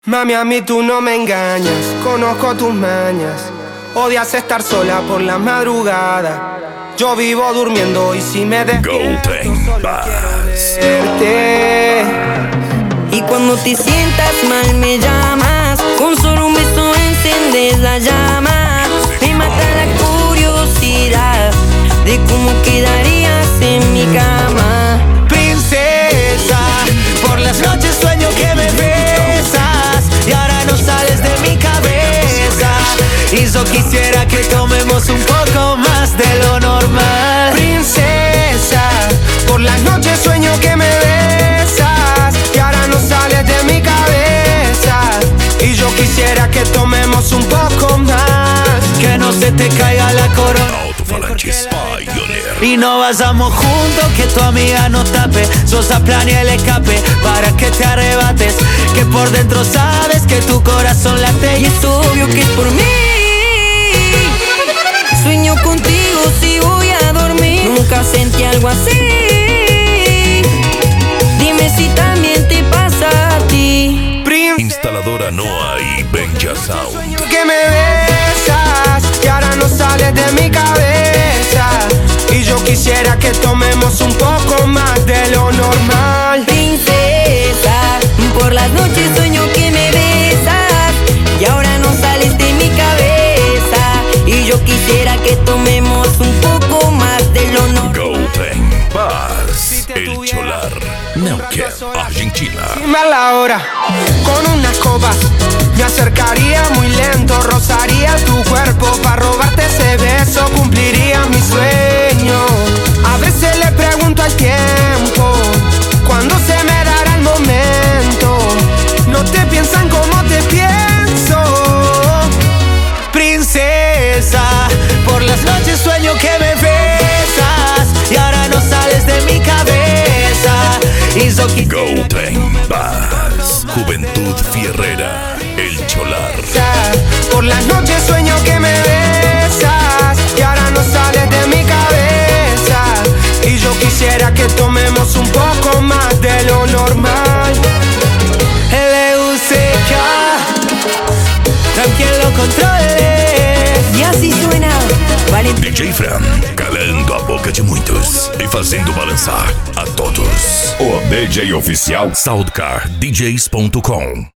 Mami, a mí tú no me engañas, conozco tus mañas. Odias estar sola por la madrugada. Yo vivo durmiendo y si me despierto solo quiero verte. Y cuando te sientas mal me llamas, con solo un beso encendes la llama. Me mata la curiosidad de cómo quedarías en mi cama. Princesa, por las noches sueño que me besas y ahora no sales de mi cabeza. Y yo quisiera que tomemos un poco más de lo normal. Princesa, por las noches sueño que me besas y ahora no sales de mi cabeza. Y yo quisiera que tomemos un poco más. Que no se te caiga la corona. Alto-Falanges Pioneer. Y no vayamos juntos, que tu amiga no tape. Sosa planea el escape para que te arrebates. Que por dentro sabes que tu corazón late. Y es obvio que es por mí. Sueño contigo si voy a dormir. Nunca sentí algo así. Dime si también te pasa a ti. Instaladora Noa y Benja Sound. Que me besas y ahora no sales de mi cabeza. Y yo quisiera que tomemos un poco más de lo normal. Princesa, por las noches sueño que me besas y ahora no sales de mi cabeza. Y yo quisiera que tomemos un poco más de lo normal. Golden Bars, El Cholar, Neuquén, Argentina. Dime a la hora, con una escoba me acercaría muy lento, rozaría tu cuerpo para robarte ese beso, cumpliría mi sueño. A veces le pregunto al tiempo, ¿cuándo se me dará el momento? No te piensan como te pienso. Princesa, por las noches sueño que me besas y ahora no sales de mi cabeza. Y yo Golden Bars, Juventud Fierrera, El Cholar. Por las noches sueño que me besas y ahora no sales de mi cabeza. Y yo quisiera que tomemos un poco más de lo normal. LUCK, tranquilo controle. E assim suena Valentim. DJ Fran, calando a boca de muitos e fazendo balançar a todos. O DJ oficial SoundcarDJs.com.